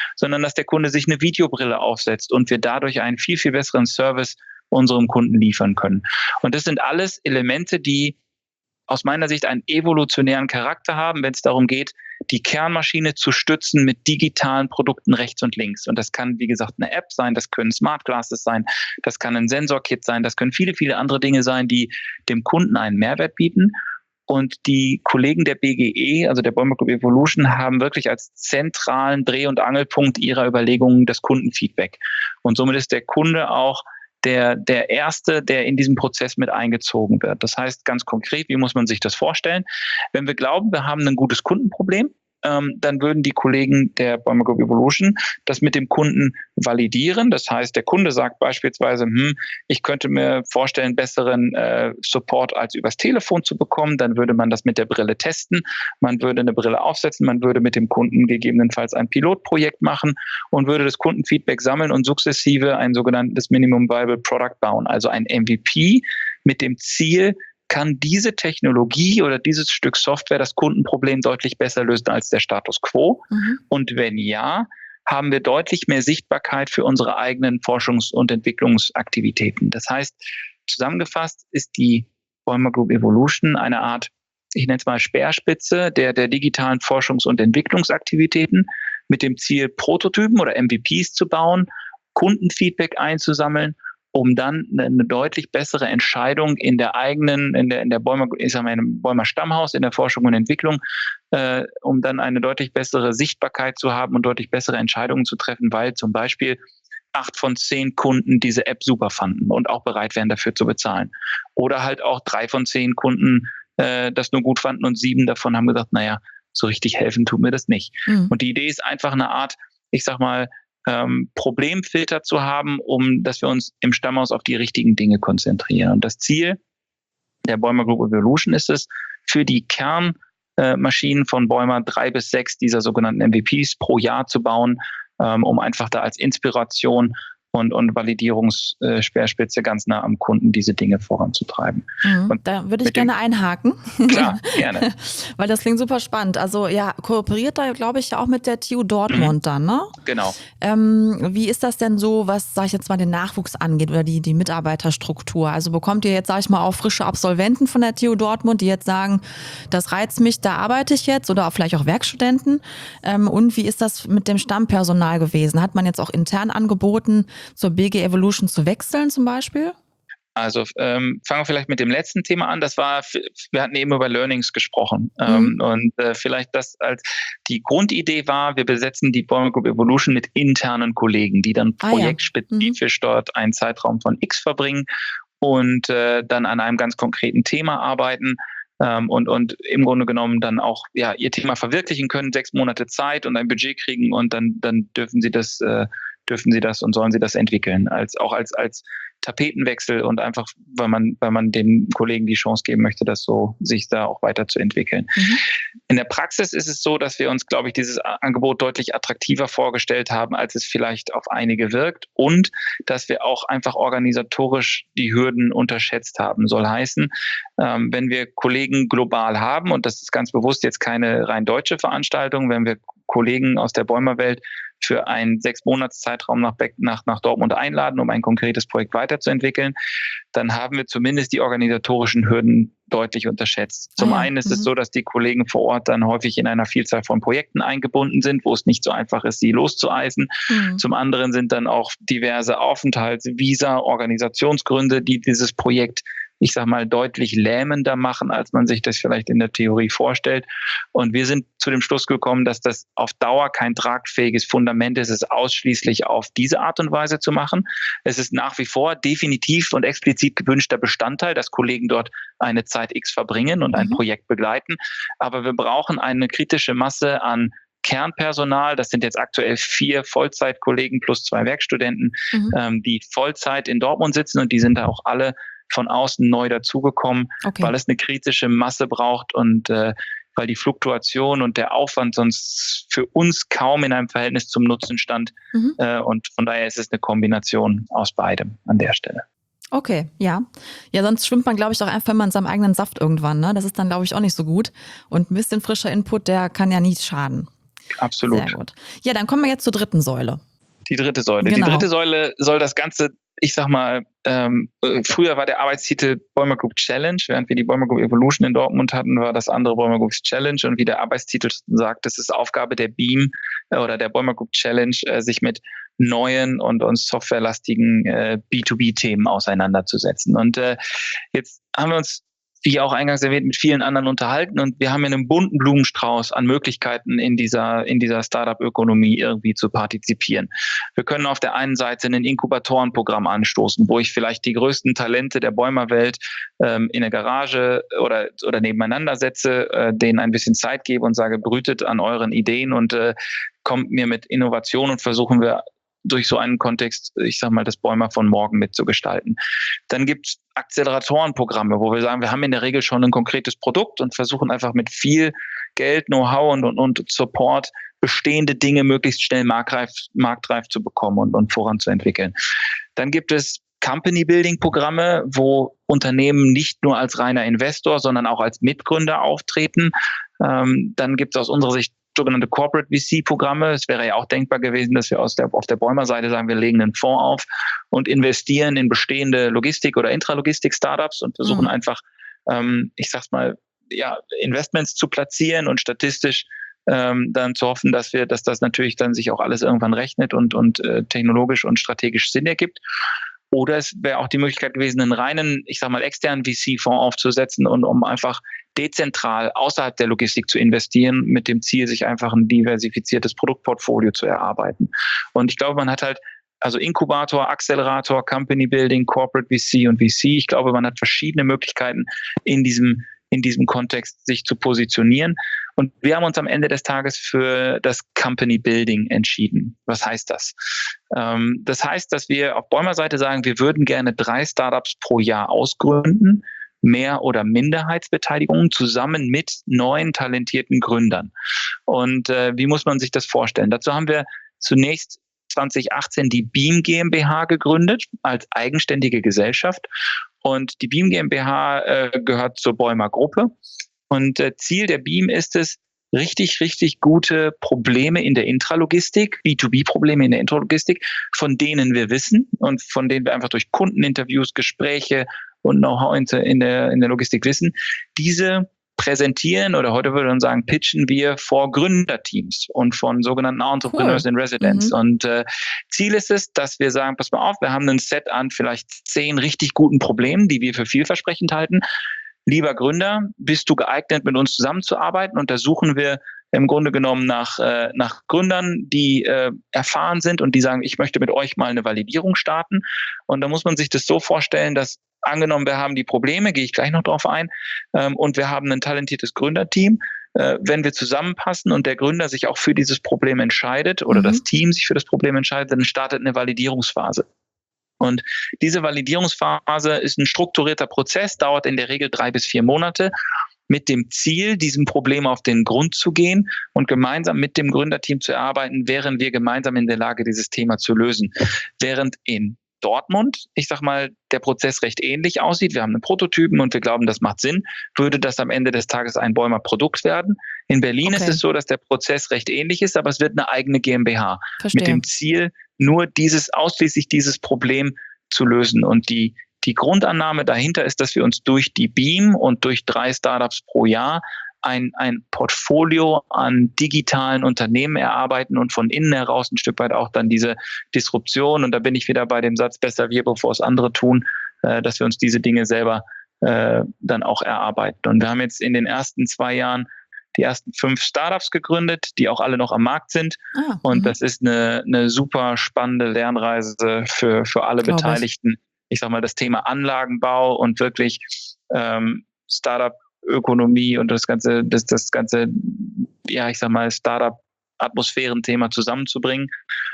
dass der Kunde sich eine Videobrille aufsetzt und wir dadurch einen viel, viel besseren Service unserem Kunden liefern können. Und das sind alles Elemente, die aus meiner Sicht einen evolutionären Charakter haben, wenn es darum geht, die Kernmaschine zu stützen mit digitalen Produkten rechts und links. Und das kann, wie gesagt, eine App sein, das können Smart Glasses sein, das kann ein Sensorkit sein, das können viele, viele andere Dinge sein, die dem Kunden einen Mehrwert bieten. Und die Kollegen der B G E, also der Bäumer Group Evolution, haben wirklich als zentralen Dreh- und Angelpunkt ihrer Überlegungen das Kundenfeedback. Und somit ist der Kunde auch der, der Erste, der in diesem Prozess mit eingezogen wird. Das heißt ganz konkret, wie muss man sich das vorstellen? Wenn wir glauben, wir haben ein gutes Kundenproblem, ähm, dann würden die Kollegen der Bäumer Group Evolution das mit dem Kunden validieren. Das heißt, der Kunde sagt beispielsweise, hm, ich könnte mir vorstellen, besseren äh, Support als übers Telefon zu bekommen. Dann würde man das mit der Brille testen. Man würde eine Brille aufsetzen. Man würde mit dem Kunden gegebenenfalls ein Pilotprojekt machen und würde das Kundenfeedback sammeln und sukzessive ein sogenanntes Minimum Viable Product bauen, also ein M V P mit dem Ziel, kann diese Technologie oder dieses Stück Software das Kundenproblem deutlich besser lösen als der Status quo? Mhm. Und wenn ja, haben wir deutlich mehr Sichtbarkeit für unsere eigenen Forschungs- und Entwicklungsaktivitäten. Das heißt, zusammengefasst ist die Bäumer Group Evolution eine Art, ich nenne es mal Speerspitze der, der digitalen Forschungs- und Entwicklungsaktivitäten mit dem Ziel, Prototypen oder M V Ps zu bauen, Kundenfeedback einzusammeln, um dann eine deutlich bessere Entscheidung in der eigenen, in der, in der Bäumer, ich sag mal, im Bäumer Stammhaus, in der Forschung und Entwicklung, äh, um dann eine deutlich bessere Sichtbarkeit zu haben und deutlich bessere Entscheidungen zu treffen, weil zum Beispiel acht von zehn Kunden diese App super fanden und auch bereit wären, dafür zu bezahlen. Oder halt auch drei von zehn Kunden äh, das nur gut fanden und sieben davon haben gesagt, naja, so richtig helfen tut mir das nicht. Mhm. Und die Idee ist einfach eine Art, ich sag mal, Ähm, Problemfilter zu haben, um dass wir uns im Stammhaus auf die richtigen Dinge konzentrieren. Und das Ziel der Bäumer Group Evolution ist es, für die Kernmaschinen äh, von Bäumer drei bis sechs dieser sogenannten M V Ps pro Jahr zu bauen, ähm, um einfach da als Inspiration und, und Validierungsspeerspitze ganz nah am Kunden diese Dinge voranzutreiben. Mhm, und da würde ich gerne einhaken. Klar, gerne. Weil das klingt super spannend. Also ja, kooperiert da, glaube ich, ja auch mit der T U Dortmund mhm. dann, ne? Genau. Ähm, wie ist das denn so, was, sag ich jetzt mal, den Nachwuchs angeht oder die, die Mitarbeiterstruktur? Also bekommt ihr jetzt, sag ich mal, auch frische Absolventen von der T U Dortmund, die jetzt sagen, das reizt mich, da arbeite ich jetzt, oder auch vielleicht auch Werkstudenten? Ähm, und wie ist das mit dem Stammpersonal gewesen? Hat man jetzt auch intern angeboten, zur B G Evolution zu wechseln zum Beispiel? Also ähm, fangen wir vielleicht mit dem letzten Thema an. Das war, wir hatten eben über Learnings gesprochen. Mhm. Ähm, und äh, vielleicht das als die Grundidee war, wir besetzen die Bäumer Group Evolution mit internen Kollegen, die dann ah, projektspezifisch ja. mhm. dort einen Zeitraum von X verbringen und äh, dann an einem ganz konkreten Thema arbeiten. Ähm, und, und im Grunde genommen dann auch ja ihr Thema verwirklichen können, sechs Monate Zeit und ein Budget kriegen und dann, dann dürfen sie das äh, dürfen sie das und sollen sie das entwickeln, als auch als als Tapetenwechsel und einfach, weil man weil man den Kollegen die Chance geben möchte, das so sich da auch weiterzuentwickeln. Mhm. In der Praxis ist es so, dass wir uns, glaube ich, dieses Angebot deutlich attraktiver vorgestellt haben, als es vielleicht auf einige wirkt und dass wir auch einfach organisatorisch die Hürden unterschätzt haben. Soll heißen, ähm, wenn wir Kollegen global haben, und das ist ganz bewusst jetzt keine rein deutsche Veranstaltung, wenn wir Kollegen aus der Bäumerwelt für einen sechs Monats Zeitraum nach, nach, nach Dortmund einladen, um ein konkretes Projekt weiterzuentwickeln, dann haben wir zumindest die organisatorischen Hürden deutlich unterschätzt. Zum ah ja. einen ist mhm. es so, dass die Kollegen vor Ort dann häufig in einer Vielzahl von Projekten eingebunden sind, wo es nicht so einfach ist, sie loszueisen. Mhm. Zum anderen sind dann auch diverse Aufenthalts-, Visa-, Organisationsgründe, die dieses Projekt, ich sag mal, deutlich lähmender machen, als man sich das vielleicht in der Theorie vorstellt. Und wir sind zu dem Schluss gekommen, dass das auf Dauer kein tragfähiges Fundament ist, es ausschließlich auf diese Art und Weise zu machen. Es ist nach wie vor definitiv und explizit gewünschter Bestandteil, dass Kollegen dort eine Zeit X verbringen und ein mhm. Projekt begleiten. Aber wir brauchen eine kritische Masse an Kernpersonal, das sind jetzt aktuell vier Vollzeitkollegen plus zwei Werkstudenten, mhm. ähm, die Vollzeit in Dortmund sitzen, und die sind da auch alle von außen neu dazugekommen, okay. weil es eine kritische Masse braucht und äh, weil die Fluktuation und der Aufwand sonst für uns kaum in einem Verhältnis zum Nutzen stand. Mhm. Äh, und von daher ist es eine Kombination aus beidem an der Stelle. Okay, ja. Ja, sonst schwimmt man, glaube ich, auch einfach immer in seinem eigenen Saft irgendwann, ne? Das ist dann, glaube ich, auch nicht so gut. Und ein bisschen frischer Input, der kann ja nie schaden. Absolut. Sehr gut. Ja, dann kommen wir jetzt zur dritten Säule. Die dritte Säule. Genau. Die dritte Säule soll das Ganze, ich sag mal, ähm, früher war der Arbeitstitel Bäumer Group Challenge, während wir die Bäumer Group Evolution in Dortmund hatten, war das andere Bäumer Group Challenge, und wie der Arbeitstitel sagt, das ist Aufgabe der Beam äh, oder der Bäumer Group Challenge, äh, sich mit neuen und, und softwarelastigen äh, B zwei B-Themen auseinanderzusetzen. Und äh, jetzt haben wir uns, wie auch eingangs erwähnt, mit vielen anderen unterhalten, und wir haben ja einen bunten Blumenstrauß an Möglichkeiten in dieser, in dieser Startup-Ökonomie irgendwie zu partizipieren. Wir können auf der einen Seite ein Inkubatorenprogramm anstoßen, wo ich vielleicht die größten Talente der Bäumerwelt ähm, in eine Garage oder, oder nebeneinander setze, äh, denen ein bisschen Zeit gebe und sage, brütet an euren Ideen und äh, kommt mir mit Innovation, und versuchen wir durch so einen Kontext, ich sag mal, das Bäumer von morgen mitzugestalten. Dann gibt es Acceleratorenprogramme, wo wir sagen, wir haben in der Regel schon ein konkretes Produkt und versuchen einfach mit viel Geld, Know-how und, und, und Support bestehende Dinge möglichst schnell marktreif, marktreif zu bekommen und, und voranzuentwickeln. Dann gibt es Company-Building-Programme, wo Unternehmen nicht nur als reiner Investor, sondern auch als Mitgründer auftreten. Ähm, dann gibt es aus unserer Sicht sogenannte Corporate V C-Programme. Es wäre ja auch denkbar gewesen, dass wir aus der, auf der Bäumer-Seite sagen, wir legen einen Fonds auf und investieren in bestehende Logistik- oder Intralogistik-Startups und versuchen mhm. einfach, ähm, ich sag's mal, ja, Investments zu platzieren und statistisch ähm, dann zu hoffen, dass wir, dass das natürlich dann sich auch alles irgendwann rechnet und, und äh, technologisch und strategisch Sinn ergibt. Oder es wäre auch die Möglichkeit gewesen, einen reinen, ich sag mal, externen V C-Fonds aufzusetzen und um einfach dezentral außerhalb der Logistik zu investieren, mit dem Ziel, sich einfach ein diversifiziertes Produktportfolio zu erarbeiten. Und ich glaube, man hat halt also Inkubator, Accelerator, Company Building, Corporate V C und V C. Ich glaube, man hat verschiedene Möglichkeiten in diesem in diesem Kontext sich zu positionieren. Und wir haben uns am Ende des Tages für das Company Building entschieden. Was heißt das? Ähm, das heißt, dass wir auf Bäumer-Seite sagen, wir würden gerne drei Startups pro Jahr ausgründen, Mehr- oder Minderheitsbeteiligung zusammen mit neuen talentierten Gründern. Und äh, wie muss man sich das vorstellen? Dazu haben wir zunächst zwanzig achtzehn die Beam GmbH gegründet als eigenständige Gesellschaft. Und die Beam GmbH äh, gehört zur Bäumer Gruppe. Und äh, Ziel der Beam ist es, richtig, richtig gute Probleme in der Intralogistik, B zwei B-Probleme in der Intralogistik, von denen wir wissen und von denen wir einfach durch Kundeninterviews, Gespräche und Know-how in der, in der Logistik wissen, diese präsentieren oder heute würde man sagen, pitchen wir vor Gründerteams und von sogenannten Entrepreneurs cool. in Residence. Mhm. Und äh, Ziel ist es, dass wir sagen, pass mal auf, wir haben ein Set an vielleicht zehn richtig guten Problemen, die wir für vielversprechend halten. Lieber Gründer, bist du geeignet, mit uns zusammenzuarbeiten? Und da suchen wir im Grunde genommen nach, äh, nach Gründern, die äh, erfahren sind und die sagen, ich möchte mit euch mal eine Validierung starten. Und da muss man sich das so vorstellen, dass angenommen, wir haben die Probleme, gehe ich gleich noch drauf ein, ähm, und wir haben ein talentiertes Gründerteam. Äh, wenn wir zusammenpassen und der Gründer sich auch für dieses Problem entscheidet oder mhm. das Team sich für das Problem entscheidet, dann startet eine Validierungsphase. Und diese Validierungsphase ist ein strukturierter Prozess, dauert in der Regel drei bis vier Monate, mit dem Ziel, diesem Problem auf den Grund zu gehen und gemeinsam mit dem Gründerteam zu erarbeiten, wären wir gemeinsam in der Lage, dieses Thema zu lösen. Während in Dortmund, ich sag mal, der Prozess recht ähnlich aussieht. Wir haben einen Prototypen und wir glauben, das macht Sinn. Würde das am Ende des Tages ein Bäumer Produkt werden? In Berlin okay. ist es so, dass der Prozess recht ähnlich ist, aber es wird eine eigene GmbH. Verstehe. Mit dem Ziel, nur dieses, ausschließlich dieses Problem zu lösen. Und die, die Grundannahme dahinter ist, dass wir uns durch die Beam und durch drei Startups pro Jahr ein, ein Portfolio an digitalen Unternehmen erarbeiten und von innen heraus ein Stück weit auch dann diese Disruption, und da bin ich wieder bei dem Satz, besser wir, bevor es andere tun, äh, dass wir uns diese Dinge selber äh, dann auch erarbeiten. Und wir haben jetzt in den ersten zwei Jahren die ersten fünf Startups gegründet, die auch alle noch am Markt sind. Ah, und das ist eine, eine super spannende Lernreise für, für alle Glaube Beteiligten. Ich. ich sag mal, das Thema Anlagenbau und wirklich ähm, Startup Ökonomie und das ganze, das, das ganze, ja, ich sag mal, Startup-Atmosphären-Thema zusammenzubringen.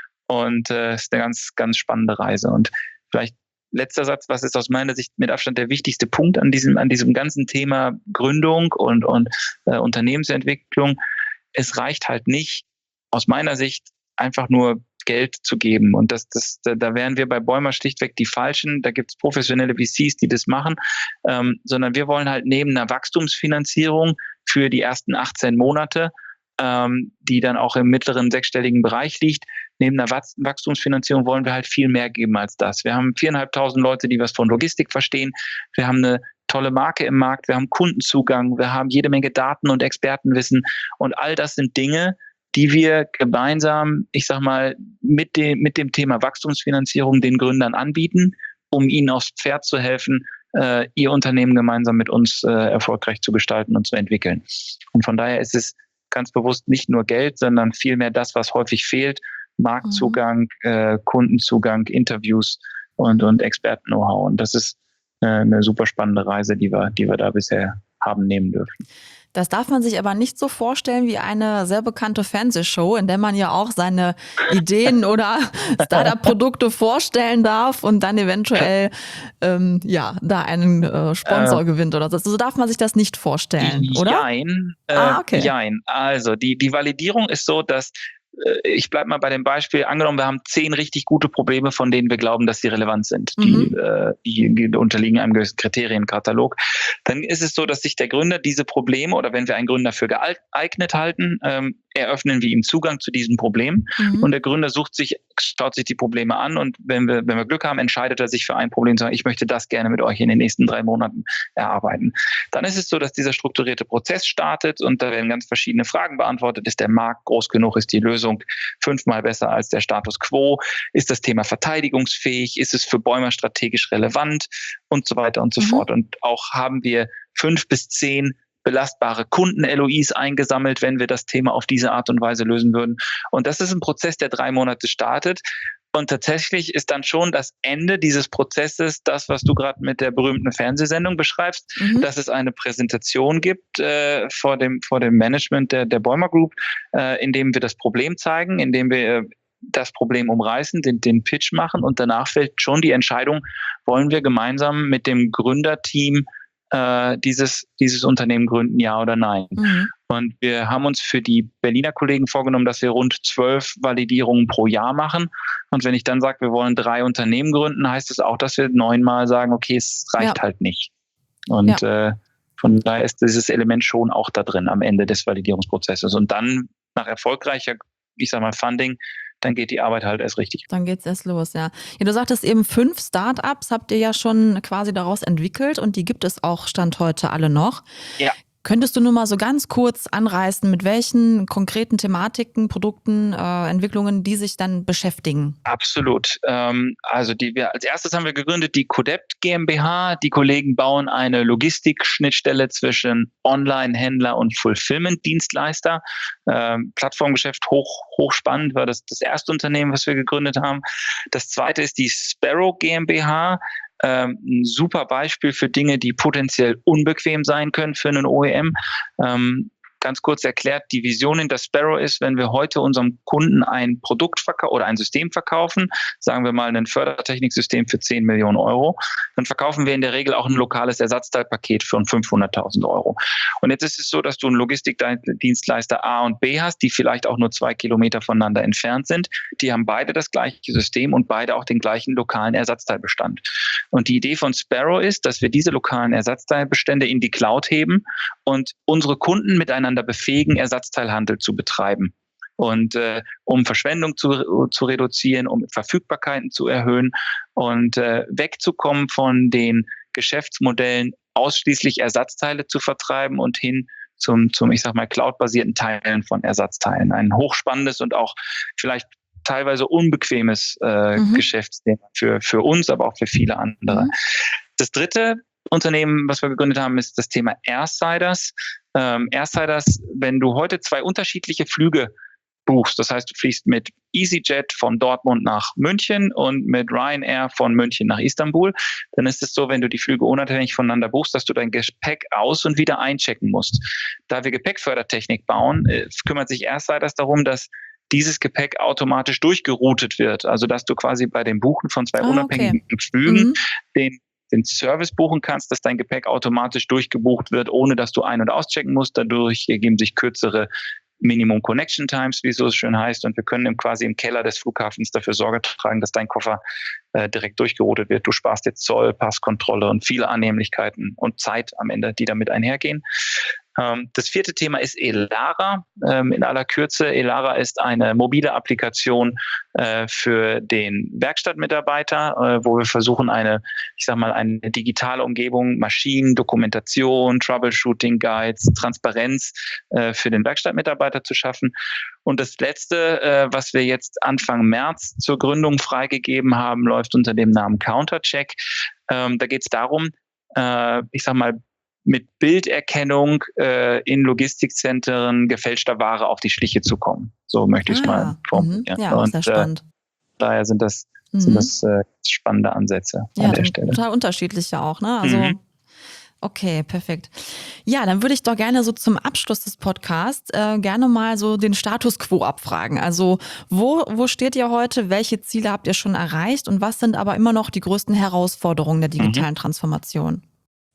Und es äh, ist eine ganz, ganz spannende Reise. Und vielleicht letzter Satz, was ist aus meiner Sicht mit Abstand der wichtigste Punkt an diesem, an diesem ganzen Thema Gründung und, und äh, Unternehmensentwicklung? Es reicht halt nicht, aus meiner Sicht, einfach nur Geld zu geben. Und das, das, da wären wir bei Bäumer schlichtweg die Falschen. Da gibt es professionelle V Cs, die das machen. Ähm, sondern wir wollen halt neben einer Wachstumsfinanzierung für die ersten achtzehn Monate ähm, die dann auch im mittleren sechsstelligen Bereich liegt. Neben der Wachstumsfinanzierung wollen wir halt viel mehr geben als das. Wir haben viertausendfünfhundert Leute, die was von Logistik verstehen. Wir haben eine tolle Marke im Markt, wir haben Kundenzugang, wir haben jede Menge Daten und Expertenwissen und all das sind Dinge, die wir gemeinsam, ich sag mal, mit dem, mit dem Thema Wachstumsfinanzierung den Gründern anbieten, um ihnen aufs Pferd zu helfen, äh, ihr Unternehmen gemeinsam mit uns äh, erfolgreich zu gestalten und zu entwickeln. Und von daher ist es ganz bewusst nicht nur Geld, sondern vielmehr das, was häufig fehlt, Marktzugang, mhm. äh, Kundenzugang, Interviews und, und Experten-Know-how. Und das ist äh, eine super spannende Reise, die wir, die wir da bisher haben nehmen dürfen. Das darf man sich aber nicht so vorstellen wie eine sehr bekannte Fernsehshow, in der man ja auch seine Ideen oder Startup-Produkte vorstellen darf und dann eventuell ähm, ja da einen äh, Sponsor äh, gewinnt oder so. So darf man sich das nicht vorstellen, oder? Jein. Äh, ah, okay. Jein. Also die, die Validierung ist so, dass ich bleibe mal bei dem Beispiel, angenommen, wir haben zehn richtig gute Probleme, von denen wir glauben, dass sie relevant sind. Mhm. Die, äh, die unterliegen einem gewissen Kriterienkatalog. Dann ist es so, dass sich der Gründer diese Probleme oder wenn wir einen Gründer für geeignet halten, ähm, eröffnen wir ihm Zugang zu diesen Problemen. Mhm. Und der Gründer sucht sich, schaut sich die Probleme an und wenn wir, wenn wir Glück haben, entscheidet er sich für ein Problem zu sagen, ich möchte das gerne mit euch in den nächsten drei Monaten erarbeiten. Dann ist es so, dass dieser strukturierte Prozess startet und da werden ganz verschiedene Fragen beantwortet. Ist der Markt groß genug? Ist die Lösung fünfmal besser als der Status quo? Ist das Thema verteidigungsfähig? Ist es für Bäumer strategisch relevant? Und so weiter und so mhm. fort. Und auch haben wir fünf bis zehn belastbare Kunden-L O Is eingesammelt, wenn wir das Thema auf diese Art und Weise lösen würden. Und das ist ein Prozess, der drei Monate startet. Und tatsächlich ist dann schon das Ende dieses Prozesses das, was du gerade mit der berühmten Fernsehsendung beschreibst, mhm. dass es eine Präsentation gibt äh, vor dem vor dem Management der, der Bäumer Group, äh, in dem wir das Problem zeigen, in dem wir äh, das Problem umreißen, den, den Pitch machen und danach fällt schon die Entscheidung, wollen wir gemeinsam mit dem Gründerteam äh, dieses, dieses Unternehmen gründen, ja oder nein. Mhm. Und wir haben uns für die Berliner Kollegen vorgenommen, dass wir rund zwölf Validierungen pro Jahr machen. Und wenn ich dann sage, wir wollen drei Unternehmen gründen, heißt es auch, dass wir neunmal sagen, okay, es reicht ja. halt nicht. Und ja. äh, von daher ist dieses Element schon auch da drin am Ende des Validierungsprozesses. Und dann nach erfolgreicher, ich sag mal, Funding, dann geht die Arbeit halt erst richtig. Dann geht's erst los, ja. Ja, du sagtest eben, fünf Startups habt ihr ja schon quasi daraus entwickelt und die gibt es auch Stand heute alle noch. Ja. Könntest du nur mal so ganz kurz anreißen, mit welchen konkreten Thematiken, Produkten, äh, Entwicklungen die sich dann beschäftigen? Absolut. Ähm, also die wir als erstes haben wir gegründet die Codept GmbH. Die Kollegen bauen eine Logistikschnittstelle zwischen Online-Händler und Fulfillment-Dienstleister. Ähm, Plattformgeschäft hoch hochspannend, war das das erste Unternehmen, was wir gegründet haben. Das zweite ist die Sparrow GmbH. Ähm, ein super Beispiel für Dinge, die potenziell unbequem sein können für einen O E M. Ähm, ganz kurz erklärt, die Vision hinter Sparrow ist, wenn wir heute unserem Kunden ein Produkt verkaufen oder ein System verkaufen, sagen wir mal ein Fördertechniksystem für zehn Millionen Euro, dann verkaufen wir in der Regel auch ein lokales Ersatzteilpaket für fünfhunderttausend Euro. Und jetzt ist es so, dass du einen Logistikdienstleister A und B hast, die vielleicht auch nur zwei Kilometer voneinander entfernt sind. Die haben beide das gleiche System und beide auch den gleichen lokalen Ersatzteilbestand. Und die Idee von Sparrow ist, dass wir diese lokalen Ersatzteilbestände in die Cloud heben und unsere Kunden miteinander befähigen, Ersatzteilhandel zu betreiben. Und äh, um Verschwendung zu, zu reduzieren, um Verfügbarkeiten zu erhöhen und äh, wegzukommen von den Geschäftsmodellen, ausschließlich Ersatzteile zu vertreiben und hin zum, zum ich sag mal, cloudbasierten Teilen von Ersatzteilen. Ein hochspannendes und auch vielleicht teilweise unbequemes äh, mhm. Geschäftsthema für, für uns, aber auch für viele andere. Mhm. Das dritte Unternehmen, was wir gegründet haben, ist das Thema Airsiders. Ähm, Airsiders, wenn du heute zwei unterschiedliche Flüge buchst, das heißt, du fliegst mit EasyJet von Dortmund nach München und mit Ryanair von München nach Istanbul, dann ist es so, wenn du die Flüge unabhängig voneinander buchst, dass du dein Gepäck aus- und wieder einchecken musst. Da wir Gepäckfördertechnik bauen, äh, kümmert sich Airsiders darum, dass dieses Gepäck automatisch durchgeroutet wird. Also, dass du quasi bei dem Buchen von zwei ah, unabhängigen okay. Flügen mhm. den den Service buchen kannst, dass dein Gepäck automatisch durchgebucht wird, ohne dass du ein- und auschecken musst. Dadurch ergeben sich kürzere Minimum Connection Times, wie es so schön heißt. Und wir können quasi im Keller des Flughafens dafür Sorge tragen, dass dein Koffer äh, direkt durchgeroutet wird. Du sparst jetzt Zoll, Passkontrolle und viele Annehmlichkeiten und Zeit am Ende, die damit einhergehen. Ähm, das vierte Thema ist Elara. Ähm, in aller Kürze, Elara ist eine mobile Applikation äh, für den Werkstattmitarbeiter, äh, wo wir versuchen, eine, ich sag mal, eine digitale Umgebung, Maschinen, Dokumentation, Troubleshooting Guides, Transparenz äh, für den Werkstattmitarbeiter zu schaffen. Und das letzte, äh, was wir jetzt Anfang März zur Gründung freigegeben haben, läuft unter dem Namen Countercheck. Ähm, da geht es darum, äh, ich sag mal, mit Bilderkennung äh, in Logistikzentren gefälschter Ware auf die Schliche zu kommen. So möchte ich es Ah, mal formulieren. Mhm. Ja, auch sehr spannend. Äh, daher sind das, Mhm. sind das äh, spannende Ansätze ja, an der Stelle. Total unterschiedlich ja auch, ne? Also Mhm. okay, perfekt. Ja, dann würde ich doch gerne so zum Abschluss des Podcasts äh, gerne mal so den Status quo abfragen. Also wo, wo steht ihr heute? Welche Ziele habt ihr schon erreicht? Und was sind aber immer noch die größten Herausforderungen der digitalen mhm. Transformation?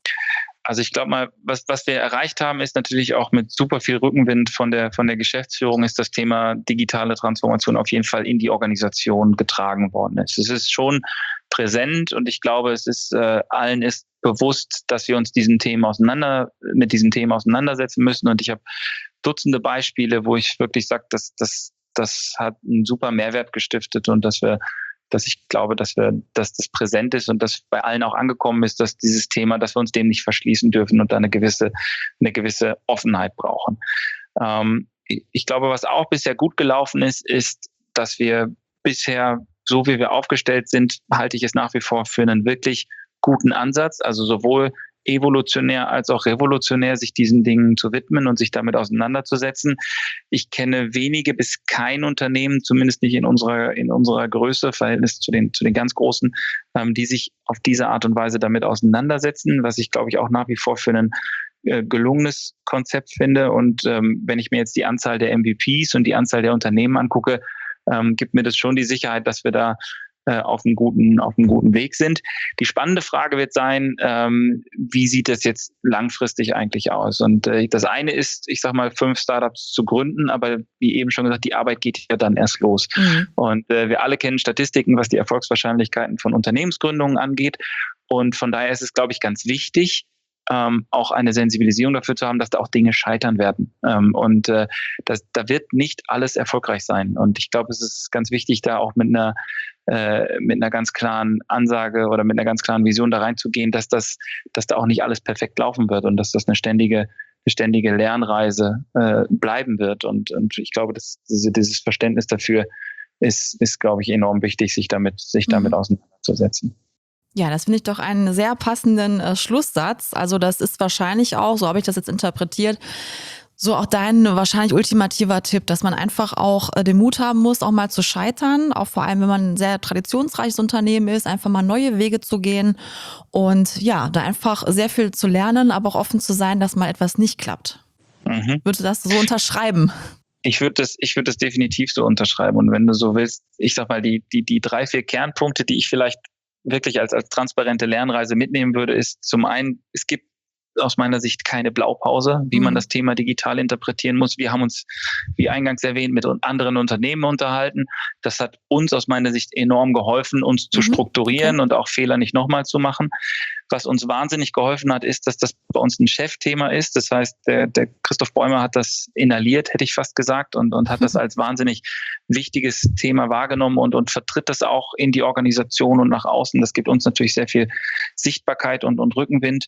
Also ich glaube mal, was, was wir erreicht haben, ist natürlich auch mit super viel Rückenwind von der, von der Geschäftsführung, ist das Thema digitale Transformation auf jeden Fall in die Organisation getragen worden ist. Es ist schon präsent und ich glaube, es ist äh, allen ist bewusst, dass wir uns diesen Themen auseinander, mit diesen Themen auseinandersetzen müssen. Und ich habe Dutzende Beispiele, wo ich wirklich sage, dass das, das hat einen super Mehrwert gestiftet und dass wir dass ich glaube, dass wir, dass das präsent ist und dass bei allen auch angekommen ist, dass dieses Thema, dass wir uns dem nicht verschließen dürfen und da eine gewisse, eine gewisse Offenheit brauchen. Ähm, ich glaube, was auch bisher gut gelaufen ist, ist, dass wir bisher, so wie wir aufgestellt sind, halte ich es nach wie vor für einen wirklich guten Ansatz, also sowohl evolutionär als auch revolutionär, sich diesen Dingen zu widmen und sich damit auseinanderzusetzen. Ich kenne wenige bis kein Unternehmen, zumindest nicht in unserer, in unserer Größe, Verhältnis zu den, zu den ganz Großen, ähm, die sich auf diese Art und Weise damit auseinandersetzen, was ich, glaube ich, auch nach wie vor für ein äh, gelungenes Konzept finde. Und ähm, wenn ich mir jetzt die Anzahl der M V Ps und die Anzahl der Unternehmen angucke, ähm, gibt mir das schon die Sicherheit, dass wir da auf einem guten, auf einem guten Weg sind. Die spannende Frage wird sein, ähm, wie sieht das jetzt langfristig eigentlich aus? Und äh, das eine ist, ich sag mal, fünf Startups zu gründen, aber wie eben schon gesagt, die Arbeit geht ja dann erst los. Mhm. Und äh, wir alle kennen Statistiken, was die Erfolgswahrscheinlichkeiten von Unternehmensgründungen angeht. Und von daher ist es, glaube ich, ganz wichtig, Ähm, auch eine Sensibilisierung dafür zu haben, dass da auch Dinge scheitern werden. Ähm, und äh, das, da wird nicht alles erfolgreich sein. Und ich glaube, es ist ganz wichtig, da auch mit einer äh, mit einer ganz klaren Ansage oder mit einer ganz klaren Vision da reinzugehen, dass das, dass da auch nicht alles perfekt laufen wird und dass das eine ständige, eine ständige Lernreise äh, bleiben wird. Und, und ich glaube, dass diese, dieses Verständnis dafür ist, ist, glaube ich, enorm wichtig, sich damit, sich damit mhm. auseinanderzusetzen. Ja, das finde ich doch einen sehr passenden äh, Schlusssatz. Also das ist wahrscheinlich auch, so habe ich das jetzt interpretiert, so auch dein wahrscheinlich ultimativer Tipp, dass man einfach auch äh, den Mut haben muss, auch mal zu scheitern, auch vor allem, wenn man ein sehr traditionsreiches Unternehmen ist, einfach mal neue Wege zu gehen und ja, da einfach sehr viel zu lernen, aber auch offen zu sein, dass mal etwas nicht klappt. Mhm. Würde das so unterschreiben? Ich würde das, ich würde das definitiv so unterschreiben. Und wenn du so willst, ich sag mal, die, die, die drei, vier Kernpunkte, die ich vielleicht wirklich als, als transparente Lernreise mitnehmen würde, ist zum einen, es gibt aus meiner Sicht keine Blaupause, wie mhm. man das Thema digital interpretieren muss. Wir haben uns, wie eingangs erwähnt, mit anderen Unternehmen unterhalten. Das hat uns aus meiner Sicht enorm geholfen, uns zu mhm. strukturieren okay. und auch Fehler nicht nochmal zu machen. Was uns wahnsinnig geholfen hat, ist, dass das bei uns ein Chefthema ist. Das heißt, der, der Christoph Bäumer hat das inhaliert, hätte ich fast gesagt, und, und hat das als wahnsinnig wichtiges Thema wahrgenommen und, und vertritt das auch in die Organisation und nach außen. Das gibt uns natürlich sehr viel Sichtbarkeit und, und Rückenwind.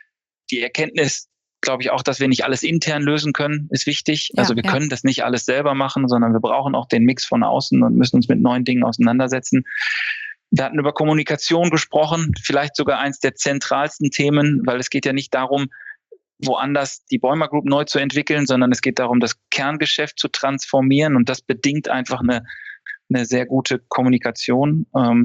Die Erkenntnis, glaube ich auch, dass wir nicht alles intern lösen können, ist wichtig. Ja, also wir ja. können das nicht alles selber machen, sondern wir brauchen auch den Mix von außen und müssen uns mit neuen Dingen auseinandersetzen. Wir hatten über Kommunikation gesprochen, vielleicht sogar eins der zentralsten Themen, weil es geht ja nicht darum, woanders die Bäumer Group neu zu entwickeln, sondern es geht darum, das Kerngeschäft zu transformieren und das bedingt einfach eine, eine sehr gute Kommunikation.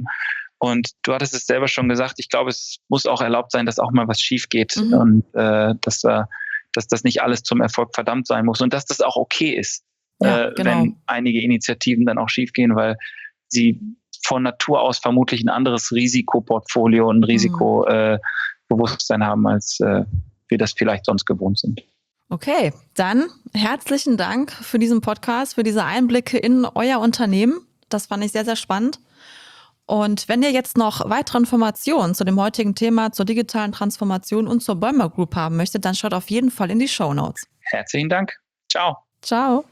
Und du hattest es selber schon gesagt, ich glaube, es muss auch erlaubt sein, dass auch mal was schief geht mhm. und äh, dass, äh, dass das nicht alles zum Erfolg verdammt sein muss und dass das auch okay ist, ja, äh, genau. wenn einige Initiativen dann auch schief gehen, weil sie von Natur aus vermutlich ein anderes Risikoportfolio und Risikobewusstsein mhm. äh, haben, als äh, wir das vielleicht sonst gewohnt sind. Okay, dann herzlichen Dank für diesen Podcast, für diese Einblicke in euer Unternehmen. Das fand ich sehr, sehr spannend. Und wenn ihr jetzt noch weitere Informationen zu dem heutigen Thema, zur digitalen Transformation und zur Bäumer Group haben möchtet, dann schaut auf jeden Fall in die Shownotes. Herzlichen Dank. Ciao. Ciao.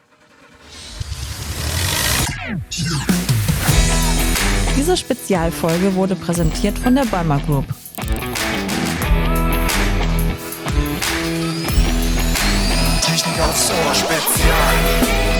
Diese Spezialfolge wurde präsentiert von der Bäumer Group. Technik aufs Ohr Spezial.